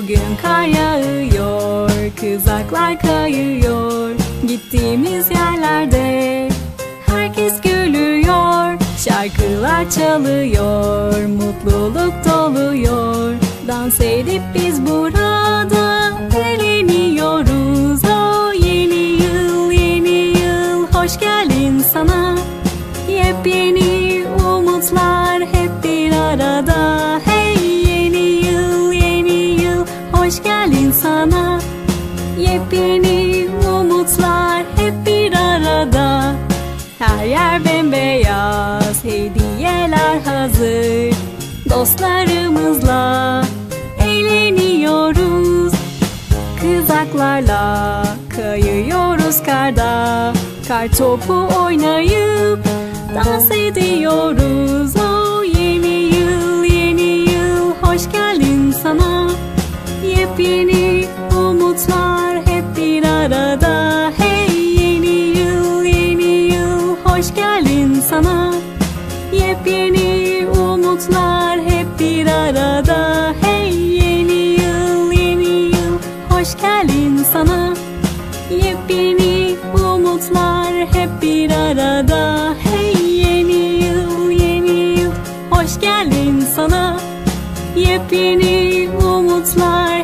Bugün kar yağıyor, kızaklar kayıyor. Gittiğimiz yerlerde herkes gülüyor. Şarkılar çalıyor, mutluluk doluyor. Dans edip biz burada eğleniyoruz. Oh yeni yıl, yeni yıl, hoş geldin sana. Yepyeni umutlar hep bir arada. Hey yeni yıl, yeni yıl, hoş geldin sana. Yepyeni umutlar hep bir arada. Her yer bembeyaz, hediyeler hazır. Dostlarımızla eğleniyoruz. Kızaklarla kayıyoruz karda. Kar topu oynayıp dans ediyoruz. Oh yeni yıl, yeni yıl, hoş geldin sana. Yepyeni umutlar hep bir arada. Hey yeni yıl, yeni yıl, hoş geldin sana. Yepyeni umutlar hep bir arada. Hey yeni yıl, yeni yıl, hoş geldin sana. Yepyeni umutlar hep bir arada. Hey yeni yıl, yeni yıl, hoş geldin sana. Yepyeni umutlar